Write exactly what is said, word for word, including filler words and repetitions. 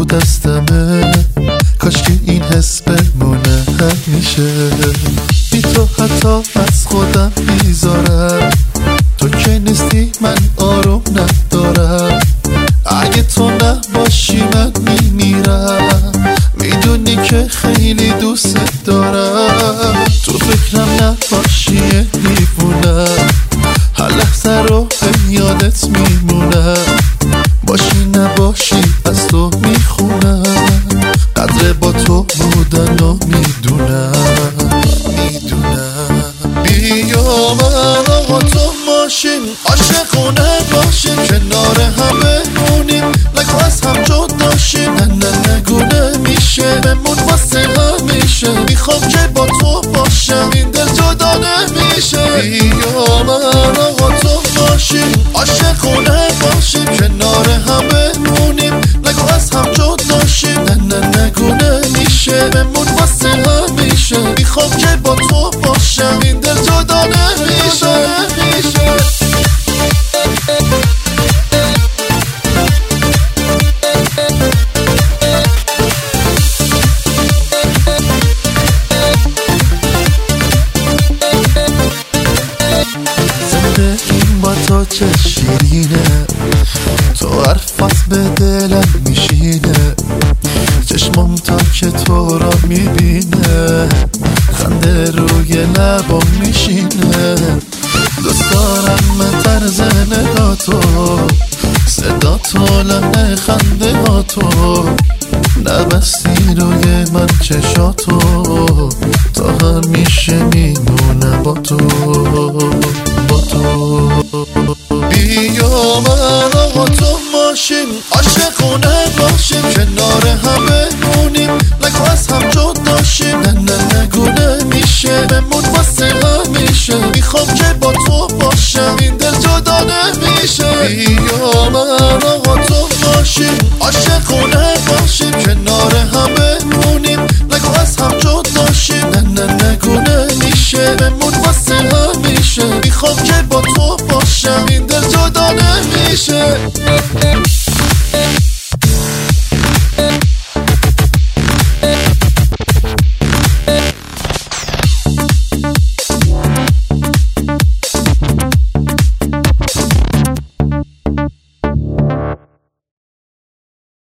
رو دستمه، کاش که این حس بمونه همیشه. بی تو حتی از خودم بیزارم، تو که نیستی من آروم ندارم. اگه تو نباشی من میمیرم، میدونی که خیلی دوست دارم. تو فکرم نباشی دیوونم، هر لحظه رو یادت میمونم. باشی نباشی از تو میخونم، قدر با تو بودن و میدونم میدونم. بیا من آقا تو ماشین، عاشقونه باشیم، کنار همه مونیم، نگو از هم جدا شیم. نه نه نگو نمیشه، بمون واسه همیشه. میخوام که با تو باشم، این دل جدا نمیشه. بیا من آقا تو ماشین، عاشقونه باشیم، کنار همه مونیم، نگو از هم جدا شیم. نه نه نگو نمیشه، بمون واسه همیشه. میخوام که با تو باشم، این دل جدا نمیشه نمیشه. زندگیم با تو چه شیرینه، تو حرفات به دلم میشینه. چشمم تا که تو را میبینه، خنده روی لبم میشینه. دوست دارم طرز نگاتو، صدا تو، لحن خنده ها تو. نبستی روی من چشاتو، تا همیشه میمونم با تو با تو. بیا من آقا تو ماشین، عاشقونه باشیم، کنار همه